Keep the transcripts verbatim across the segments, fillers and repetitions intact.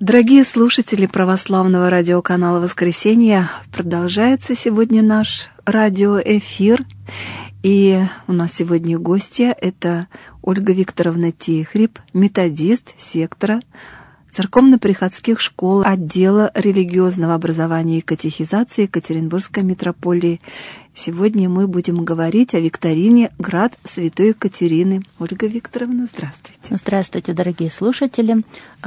Дорогие слушатели православного радиоканала «Воскресенье», продолжается сегодня наш радиоэфир. И у нас сегодня гостья — это Ольга Викторовна Тихриб, методист сектора церковно-приходских школ отдела религиозного образования и катехизации Екатеринбургской митрополии. Сегодня мы будем говорить о викторине «Град Святой Екатерины». Ольга Викторовна, здравствуйте. Здравствуйте, дорогие слушатели.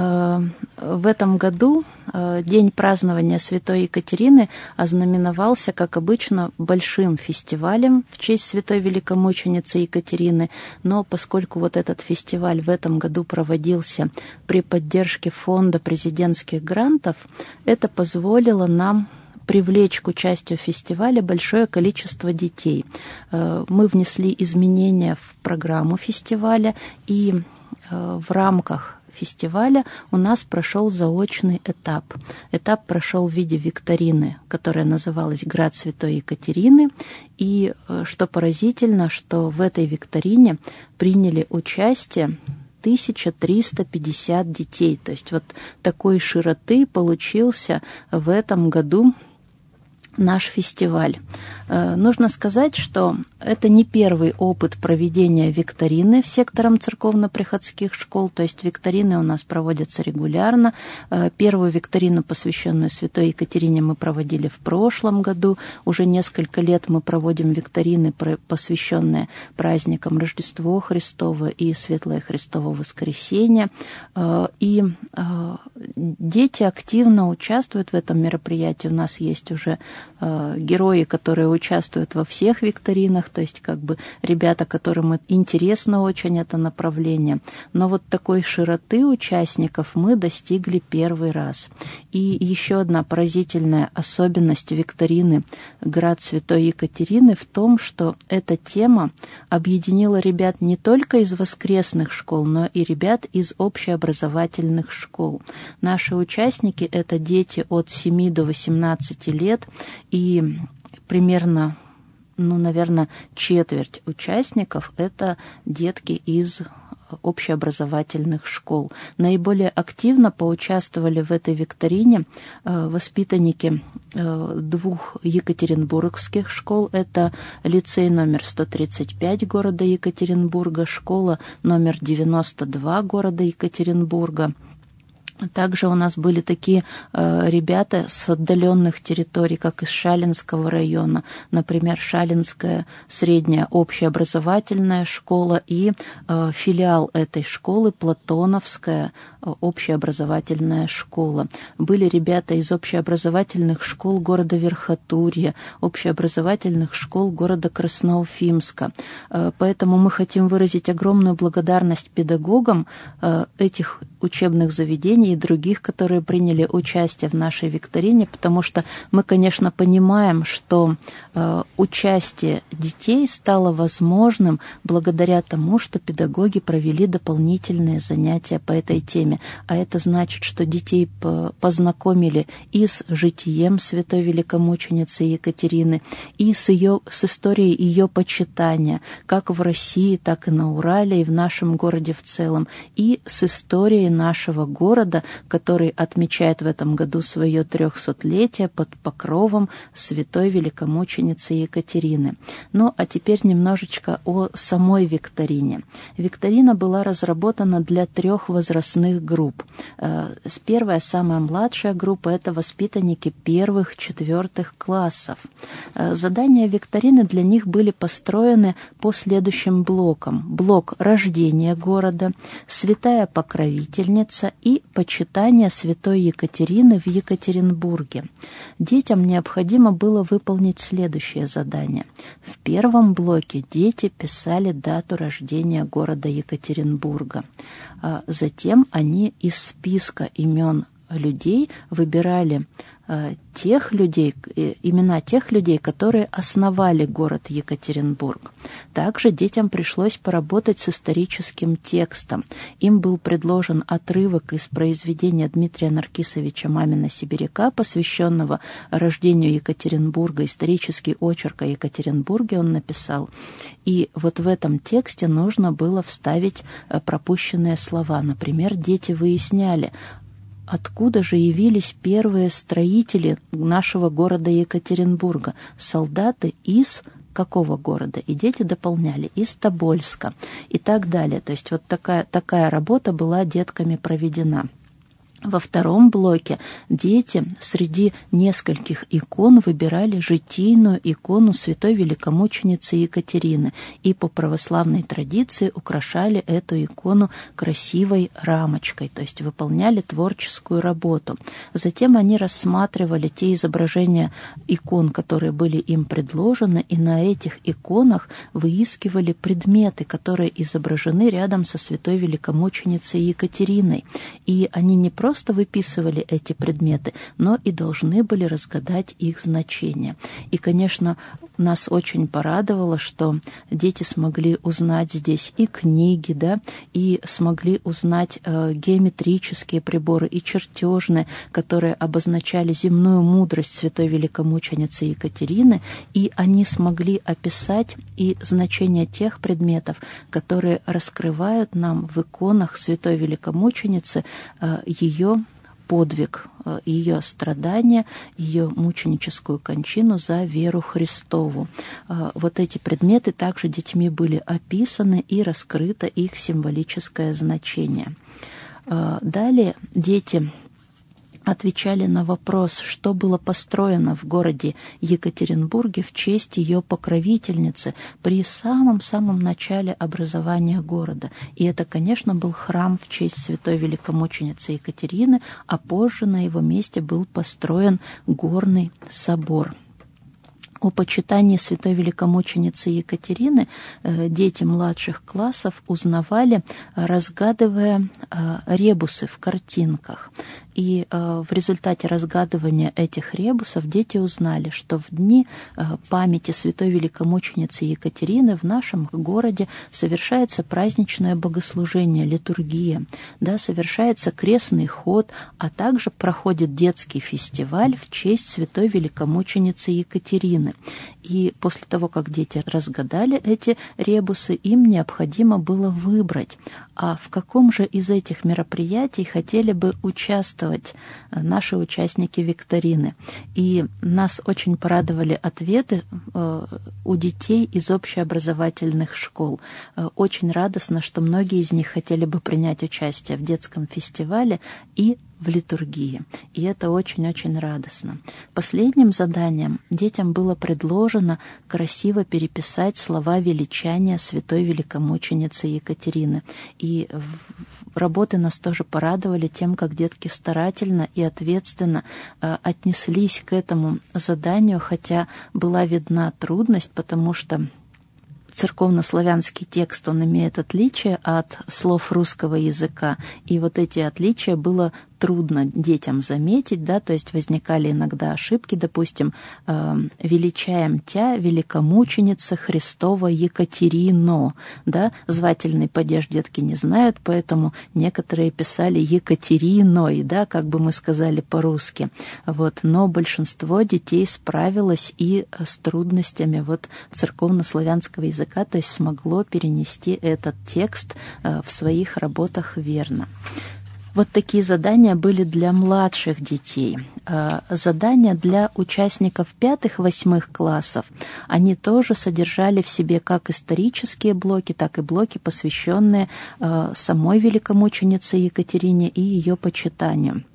В этом году день празднования Святой Екатерины ознаменовался, как обычно, большим фестивалем в честь Святой Великомученицы Екатерины. Но поскольку вот этот фестиваль в этом году проводился при поддержке фонда президентских грантов, это позволило нам привлечь к участию в фестивале большое количество детей. Мы внесли изменения в программу фестиваля, и в рамках фестиваля у нас прошел заочный этап. Этап прошел в виде викторины, которая называлась «Град Святой Екатерины». И что поразительно, что в этой викторине приняли участие тысяча триста пятьдесят детей. То есть вот такой широты получился в этом году наш фестиваль. Нужно сказать, что это не первый опыт проведения викторины в сектором церковно-приходских школ, то есть викторины у нас проводятся регулярно. Первую викторину, посвященную Святой Екатерине, мы проводили в прошлом году. Уже несколько лет мы проводим викторины, посвященные праздникам Рождество Христово и Светлое Христово Воскресенье. И дети активно участвуют в этом мероприятии. У нас есть уже герои, которые участвуют во всех викторинах, то есть как бы ребята, которым интересно очень это направление. Но вот такой широты участников мы достигли первый раз. И еще одна поразительная особенность викторины «Град Святой Екатерины» в том, что эта тема объединила ребят не только из воскресных школ, но и ребят из общеобразовательных школ. Наши участники — это дети от семи до восемнадцати лет, и примерно, ну, наверное, четверть участников — это детки из общеобразовательных школ. Наиболее активно поучаствовали в этой викторине воспитанники двух екатеринбургских школ. Это лицей номер сто тридцать пять города Екатеринбурга, школа номер девяносто два города Екатеринбурга. Также у нас были такие э, ребята с отдаленных территорий, как из Шалинского района, например, Шалинская средняя общеобразовательная школа и э, филиал этой школы Платоновская общеобразовательная школа. Были ребята из общеобразовательных школ города Верхотурья, общеобразовательных школ города Красноуфимска. Э, поэтому мы хотим выразить огромную благодарность педагогам э, этих учебных заведений и других, которые приняли участие в нашей викторине, потому что мы, конечно, понимаем, что э, участие детей стало возможным благодаря тому, что педагоги провели дополнительные занятия по этой теме. А это значит, что детей познакомили и с житием Святой Великомученицы Екатерины, и с, ее, с историей ее почитания, как в России, так и на Урале, и в нашем городе в целом, и с историей нашего города, который отмечает в этом году свое трехсотлетие под покровом Святой Великомученицы Екатерины. Ну, а теперь немножечко о самой викторине. Викторина была разработана для трех возрастных групп. С первая, самая младшая группа — это воспитанники первых-четвертых классов. Задания викторины для них были построены по следующим блокам. Блок рождения города, святая покровительница и почитание святой Екатерины в Екатеринбурге. Детям необходимо было выполнить следующее задание. В первом блоке дети писали дату рождения города Екатеринбурга. Затем они из списка имен людей выбирали тех людей, имена тех людей, которые основали город Екатеринбург. Также детям пришлось поработать с историческим текстом. Им был предложен отрывок из произведения Дмитрия Наркисовича «Мамина-сибиряка», посвященного рождению Екатеринбурга, исторический очерк о Екатеринбурге он написал. И вот в этом тексте нужно было вставить пропущенные слова. Например, дети выясняли, откуда же явились первые строители нашего города Екатеринбурга? Солдаты из какого города? И дети дополняли: из Тобольска и так далее. То есть вот такая, такая работа была детками проведена. Во втором блоке дети среди нескольких икон выбирали житийную икону святой великомученицы Екатерины и по православной традиции украшали эту икону красивой рамочкой, то есть выполняли творческую работу. Затем они рассматривали те изображения икон, которые были им предложены, и на этих иконах выискивали предметы, которые изображены рядом со святой великомученицей Екатериной. И они не просто просто выписывали эти предметы, но и должны были разгадать их значение. И, конечно, нас очень порадовало, что дети смогли узнать здесь и книги, да, и смогли узнать э, геометрические приборы и чертежные, которые обозначали земную мудрость святой великомученицы Екатерины, и они смогли описать и значение тех предметов, которые раскрывают нам в иконах святой великомученицы э, ее подвиг, ее страдания, ее мученическую кончину за веру Христову. Вот эти предметы также детьми были описаны и раскрыто их символическое значение. Далее дети отвечали на вопрос, что было построено в городе Екатеринбурге в честь ее покровительницы при самом-самом начале образования города. И это, конечно, был храм в честь святой великомученицы Екатерины, а позже на его месте был построен горный собор. О почитании святой великомученицы Екатерины э, дети младших классов узнавали, разгадывая э, ребусы в картинках. И э, в результате разгадывания этих ребусов дети узнали, что в дни э, памяти святой великомученицы Екатерины в нашем городе совершается праздничное богослужение, литургия, да, совершается крестный ход, а также проходит детский фестиваль в честь святой великомученицы Екатерины. И после того, как дети разгадали эти ребусы, им необходимо было выбрать, а в каком же из этих мероприятий хотели бы участвовать наши участники викторины. И нас очень порадовали ответы у детей из общеобразовательных школ. Очень радостно, что многие из них хотели бы принять участие в детском фестивале и в литургии. И это очень-очень радостно. Последним заданием детям было предложено красиво переписать слова величания святой великомученицы Екатерины. И работы нас тоже порадовали тем, как детки старательно и ответственно э, отнеслись к этому заданию, хотя была видна трудность, потому что церковнославянский текст, он имеет отличие от слов русского языка, и вот эти отличия было трудно детям заметить, да, то есть возникали иногда ошибки, допустим, э, «величаем тя, великомученица Христова Екатерино», да, звательный падеж детки не знают, поэтому некоторые писали Екатериной, да, как бы мы сказали по-русски, вот, но большинство детей справилось и с трудностями вот церковнославянского языка, то есть смогло перенести этот текст э, в своих работах верно. Вот такие задания были для младших детей. Задания для участников пятых-восьмых классов, они тоже содержали в себе как исторические блоки, так и блоки, посвященные самой великомученице Екатерине и ее почитанию.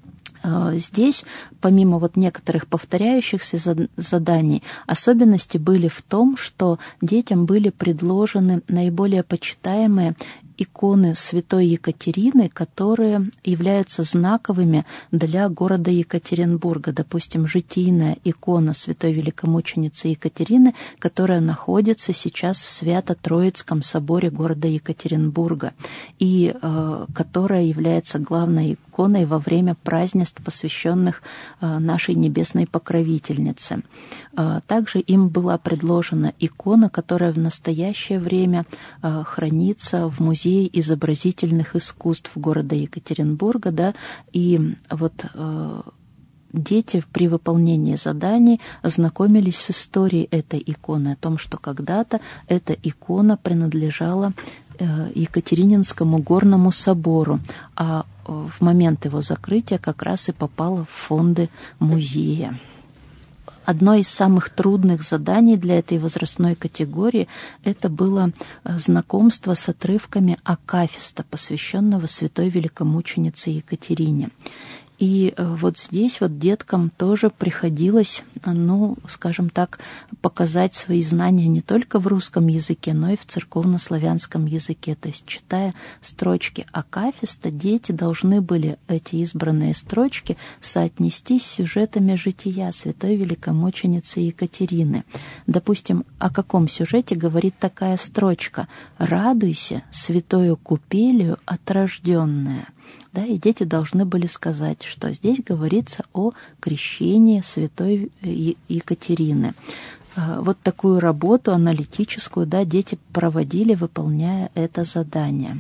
Здесь, помимо вот некоторых повторяющихся заданий, особенности были в том, что детям были предложены наиболее почитаемые иконы святой Екатерины, которые являются знаковыми для города Екатеринбурга. Допустим, житийная икона святой великомученицы Екатерины, которая находится сейчас в Свято-Троицком соборе города Екатеринбурга и э, которая является главной иконой во время празднеств, посвященных э, нашей небесной покровительнице. Э, также им была предложена икона, которая в настоящее время э, хранится в музее изобразительных искусств города Екатеринбурга, да, и вот э, дети при выполнении заданий ознакомились с историей этой иконы, о том, что когда-то эта икона принадлежала Екатерининскому горному собору, а в момент его закрытия как раз и попала в фонды музея. Одно из самых трудных заданий для этой возрастной категории это было знакомство с отрывками акафиста, посвященного святой великомученице Екатерине. И вот здесь вот деткам тоже приходилось, ну, скажем так, показать свои знания не только в русском языке, но и в церковнославянском языке. То есть, читая строчки акафиста, дети должны были эти избранные строчки соотнести с сюжетами жития святой великомученицы Екатерины. Допустим, о каком сюжете говорит такая строчка: «Радуйся, святою купелью отрожденная». Да, и дети должны были сказать, что здесь говорится о крещении святой Екатерины. Вот такую работу аналитическую, да, дети проводили, выполняя это задание.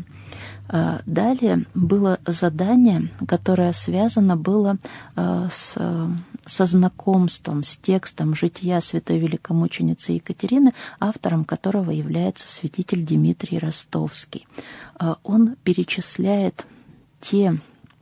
Далее было задание, которое связано было с, со знакомством с текстом жития святой великомученицы Екатерины, автором которого является святитель Дмитрий Ростовский. Он перечисляет те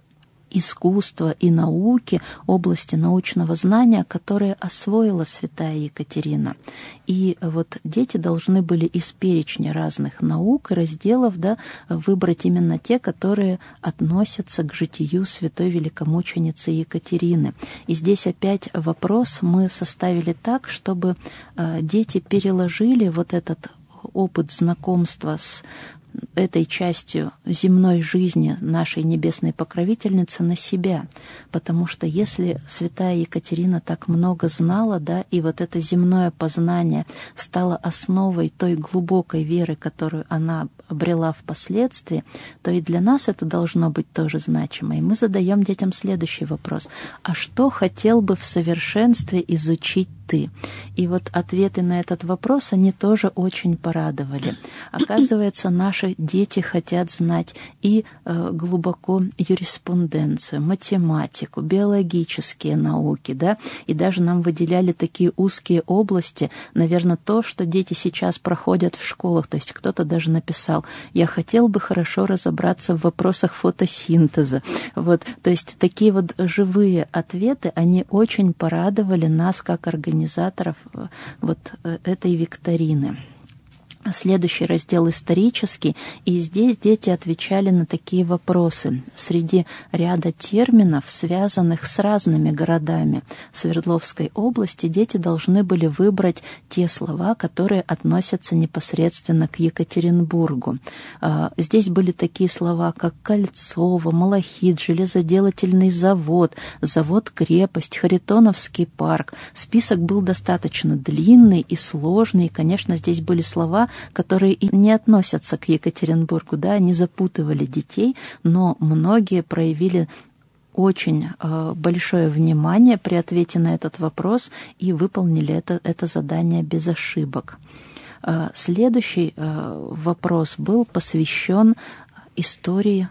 искусства и науки, области научного знания, которые освоила святая Екатерина. И вот дети должны были из перечня разных наук и разделов, да, выбрать именно те, которые относятся к житию святой великомученицы Екатерины. И здесь опять вопрос мы составили так, чтобы дети переложили вот этот опыт знакомства с этой частью земной жизни нашей небесной покровительницы на себя. Потому что если святая Екатерина так много знала, да, и вот это земное познание стало основой той глубокой веры, которую она обрела впоследствии, то и для нас это должно быть тоже значимо. И мы задаем детям следующий вопрос: а что хотел бы в совершенстве изучить ты? И вот ответы на этот вопрос, они тоже очень порадовали. Оказывается, наши дети хотят знать и э, глубоко юриспруденцию, математику, биологические науки, да, и даже нам выделяли такие узкие области, наверное, то, что дети сейчас проходят в школах. То есть кто-то даже написал: я хотел бы хорошо разобраться в вопросах фотосинтеза. Вот, то есть такие вот живые ответы, они очень порадовали нас как организаторов вот этой викторины. Следующий раздел исторический, и здесь дети отвечали на такие вопросы. Среди ряда терминов, связанных с разными городами Свердловской области, дети должны были выбрать те слова, которые относятся непосредственно к Екатеринбургу. Здесь были такие слова, как Кольцово, Малахит, железоделательный завод, завод-крепость, Харитоновский парк. Список был достаточно длинный и сложный, и, конечно, здесь были слова, которые и не относятся к Екатеринбургу, да, они запутывали детей, но многие проявили очень э, большое внимание при ответе на этот вопрос и выполнили это, это задание без ошибок. Э, следующий э, вопрос был посвящен истории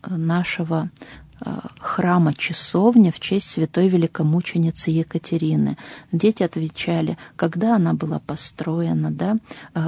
нашего храма часовни в честь святой великомученицы Екатерины. Дети отвечали, когда она была построена, да,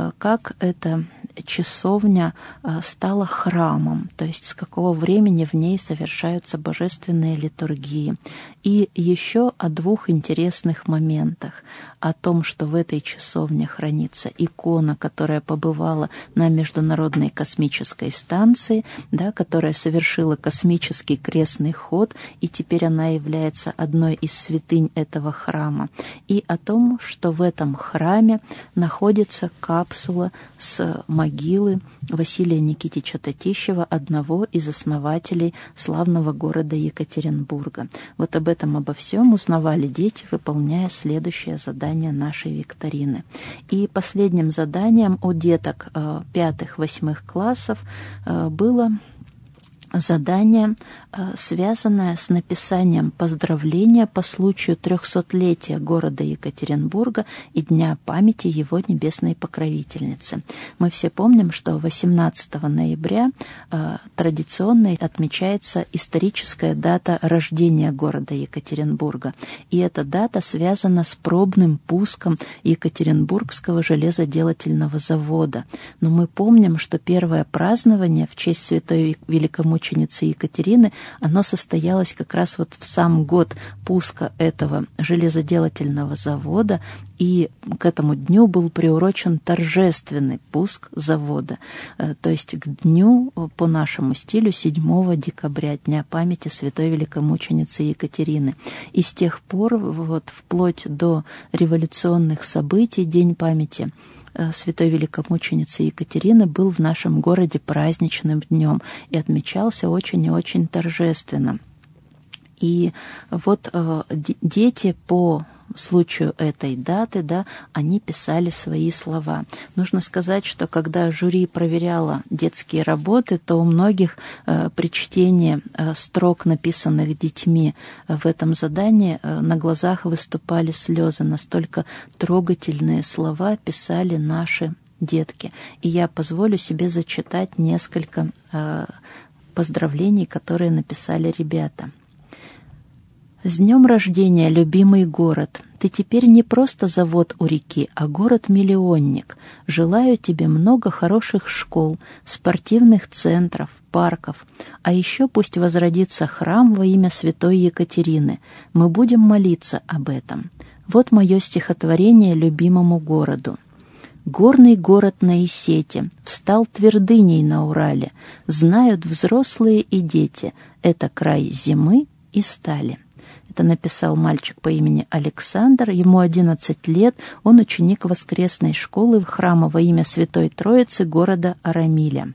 как эта часовня стала храмом, то есть с какого времени в ней совершаются божественные литургии. И еще о двух интересных моментах. О том, что в этой часовне хранится икона, которая побывала на Международной космической станции, да, которая совершила космический крестный ход, и теперь она является одной из святынь этого храма. И о том, что в этом храме находится капсула с могилы Василия Никитича Татищева, одного из основателей славного города Екатеринбурга. Вот об этом, обо всем узнавали дети, выполняя следующее задание нашей викторины. И последним заданием у деток пятых-восьмых классов было задание, связанное с написанием поздравления по случаю трехсотлетия города Екатеринбурга и Дня памяти его небесной покровительницы. Мы все помним, что восемнадцатого ноября традиционно отмечается историческая дата рождения города Екатеринбурга. И эта дата связана с пробным пуском Екатеринбургского железоделательного завода. Но мы помним, что первое празднование в честь святой великомученицы Екатерины, оно состоялось как раз вот в сам год пуска этого железоделательного завода, и к этому дню был приурочен торжественный пуск завода, то есть к дню по нашему стилю седьмого декабря, Дня памяти святой великомученицы Екатерины. И с тех пор, вот вплоть до революционных событий, День памяти святой великомученицы Екатерины был в нашем городе праздничным днем и отмечался очень и очень торжественно. И вот э, дети по случаю этой даты, да, они писали свои слова. Нужно сказать, что когда жюри проверяло детские работы, то у многих э, при чтении э, строк, написанных детьми э, в этом задании, э, на глазах выступали слезы. Настолько трогательные слова писали наши детки. И я позволю себе зачитать несколько э, поздравлений, которые написали ребята. «С днем рождения, любимый город! Ты теперь не просто завод у реки, а город-миллионник. Желаю тебе много хороших школ, спортивных центров, парков. А еще пусть возродится храм во имя святой Екатерины. Мы будем молиться об этом. Вот мое стихотворение любимому городу. Горный город на Исете встал твердыней на Урале. Знают взрослые и дети, это край зимы и стали». Это написал мальчик по имени Александр, ему одиннадцать лет, он ученик воскресной школы храма во имя Святой Троицы города Арамиля.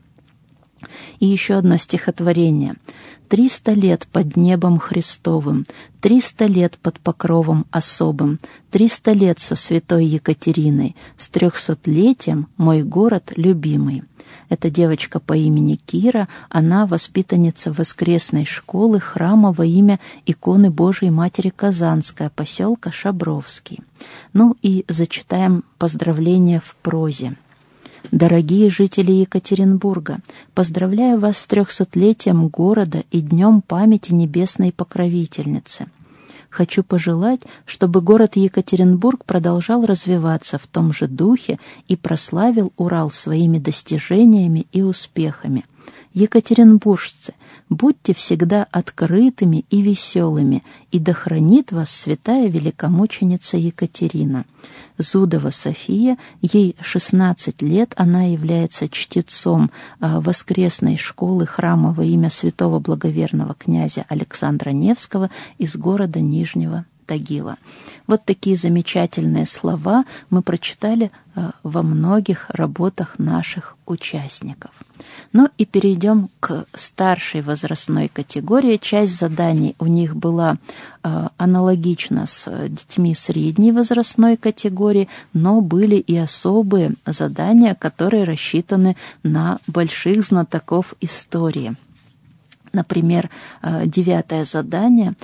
И еще одно стихотворение. «Триста лет под небом Христовым, триста лет под покровом особым, триста лет со святой Екатериной, с трехсотлетием мой город любимый». Это девочка по имени Кира, она воспитанница воскресной школы храма во имя иконы Божией Матери Казанская, поселка Шабровский. Ну и зачитаем поздравления в прозе. Дорогие жители Екатеринбурга, поздравляю вас с трехсотлетием города и Днем памяти небесной покровительницы. Хочу пожелать, чтобы город Екатеринбург продолжал развиваться в том же духе и прославил Урал своими достижениями и успехами. Екатеринбуржцы, будьте всегда открытыми и веселыми, и да хранит вас святая великомученица Екатерина. Зудова София, ей шестнадцать лет, она является чтецом воскресной школы храма во имя святого благоверного князя Александра Невского из города Нижнего Тагила. Вот такие замечательные слова мы прочитали во многих работах наших участников. Ну и перейдем к старшей возрастной категории. Часть заданий у них была э, аналогична с детьми средней возрастной категории, но были и особые задания, которые рассчитаны на больших знатоков истории. Например, девятое задание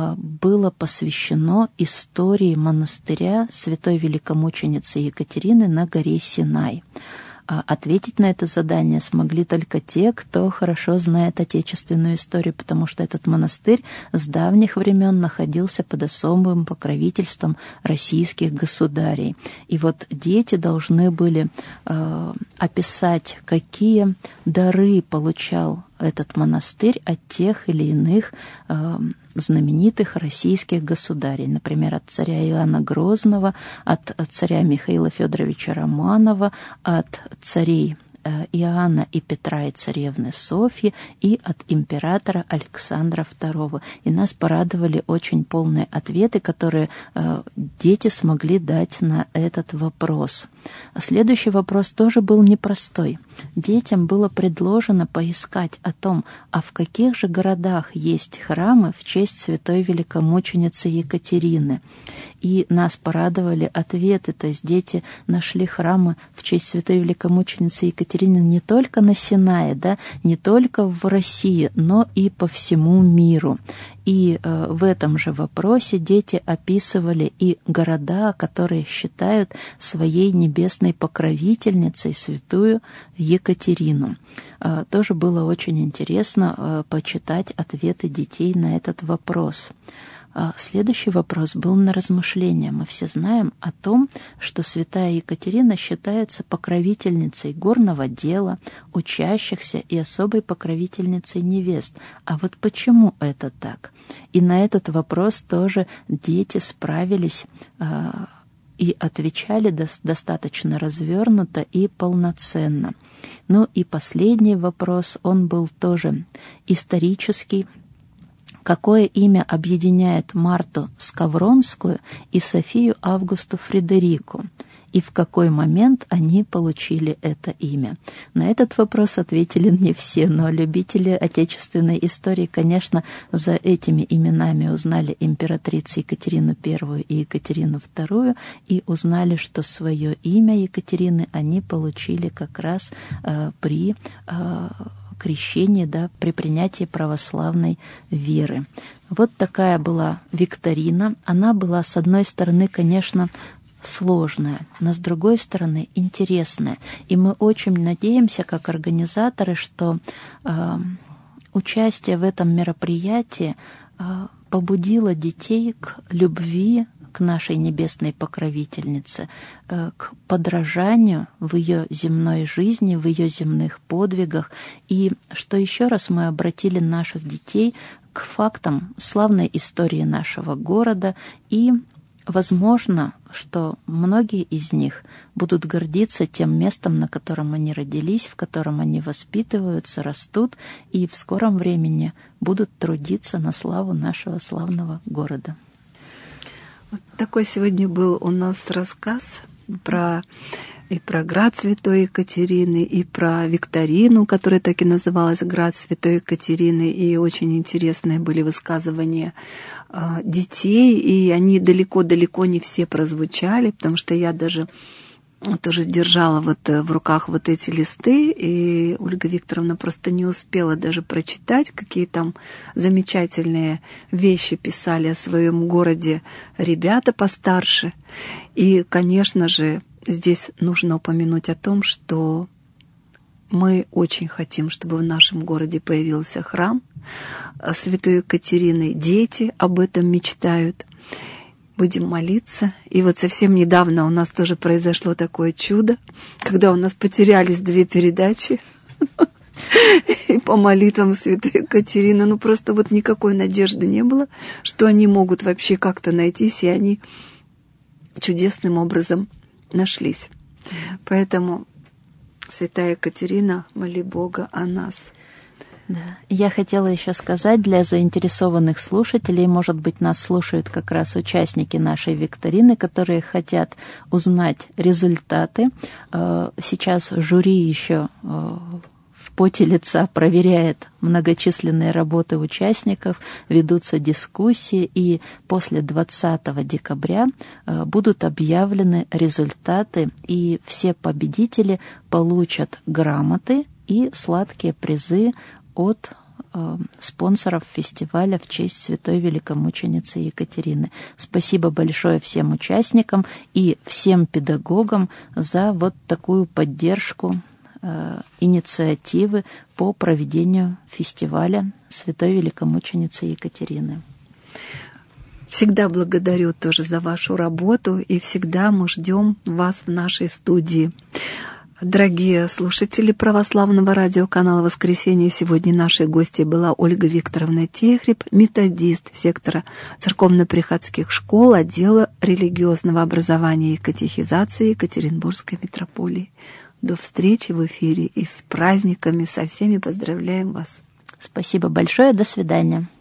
было посвящено истории монастыря святой великомученицы Екатерины на горе Синай. Ответить на это задание смогли только те, кто хорошо знает отечественную историю, потому что этот монастырь с давних времен находился под особым покровительством российских государей. И вот дети должны были э, описать, какие дары получал этот монастырь от тех или иных э, знаменитых российских государей, например, от царя Иоанна Грозного, от царя Михаила Федоровича Романова, от царей Иоанна и Петра и царевны Софьи и от императора Александра второго. И нас порадовали очень полные ответы, которые э, дети смогли дать на этот вопрос. Следующий вопрос тоже был непростой. детям было предложено поискать о том, а в каких же городах есть храмы в честь святой великомученицы Екатерины. И нас порадовали ответы, то есть дети нашли храмы в честь святой великомученицы Екатерины не только на Синае, да, не только в России, но и по всему миру. И э, в этом же вопросе дети описывали и города, которые считают своей небесной покровительницей святую Екатерину. Э, тоже было очень интересно э, почитать ответы детей на этот вопрос. Следующий вопрос был на размышление. Мы все знаем о том, что святая Екатерина считается покровительницей горного дела, учащихся и особой покровительницей невест. А вот почему это так? И на этот вопрос тоже дети справились и отвечали достаточно развернуто и полноценно. Ну и последний вопрос, он был тоже исторический. Какое имя объединяет Марту Скавронскую и Софию Августу Фредерику? И в какой момент они получили это имя? На этот вопрос ответили не все, но любители отечественной истории, конечно, за этими именами узнали императрицу Екатерину Первую и Екатерину Вторую и узнали, что свое имя Екатерины они получили как раз э, при э, крещении, да, при принятии православной веры. Вот такая была викторина. Она была, с одной стороны, конечно, сложная, но с другой стороны интересная. И мы очень надеемся, как организаторы, что э, участие в этом мероприятии э, побудило детей к любви к нашей небесной покровительнице, к подражанию в ее земной жизни, в ее земных подвигах. И что еще раз мы обратили наших детей к фактам славной истории нашего города. И, возможно, что многие из них будут гордиться тем местом, на котором они родились, в котором они воспитываются, растут, и в скором времени будут трудиться на славу нашего славного города. Вот такой сегодня был у нас рассказ про и про град Святой Екатерины, и про викторину, которая так и называлась «Град Святой Екатерины», и очень интересные были высказывания э, детей, и они далеко-далеко не все прозвучали, потому что я даже тоже держала вот в руках вот эти листы, и Ольга Викторовна просто не успела даже прочитать, какие там замечательные вещи писали о своем городе ребята постарше. И, конечно же, здесь нужно упомянуть о том, что мы очень хотим, чтобы в нашем городе появился храм Святой Екатерины. Дети об этом мечтают. Будем молиться. И вот совсем недавно у нас тоже произошло такое чудо, когда у нас потерялись две передачи. И по молитвам Святой Екатерины, ну просто вот никакой надежды не было, что они могут вообще как-то найтись, и они чудесным образом нашлись. Поэтому, Святая Екатерина, моли Бога о нас. Да. Я хотела еще сказать для заинтересованных слушателей, может быть, нас слушают как раз участники нашей викторины, которые хотят узнать результаты. Сейчас жюри еще в поте лица проверяет многочисленные работы участников, ведутся дискуссии, и после двадцатого декабря будут объявлены результаты, и все победители получат грамоты и сладкие призы от э, спонсоров фестиваля в честь святой великомученицы Екатерины. Спасибо большое всем участникам и всем педагогам за вот такую поддержку э, инициативы по проведению фестиваля святой великомученицы Екатерины. Всегда благодарю тоже за вашу работу, и всегда мы ждем вас в нашей студии. Дорогие слушатели православного радиоканала «Воскресенье», сегодня нашей гостьей была Ольга Викторовна Техреб, методист сектора церковно-приходских школ, отдела религиозного образования и катехизации Екатеринбургской митрополии. До встречи в эфире и с праздниками, со всеми поздравляем вас. Спасибо большое, до свидания.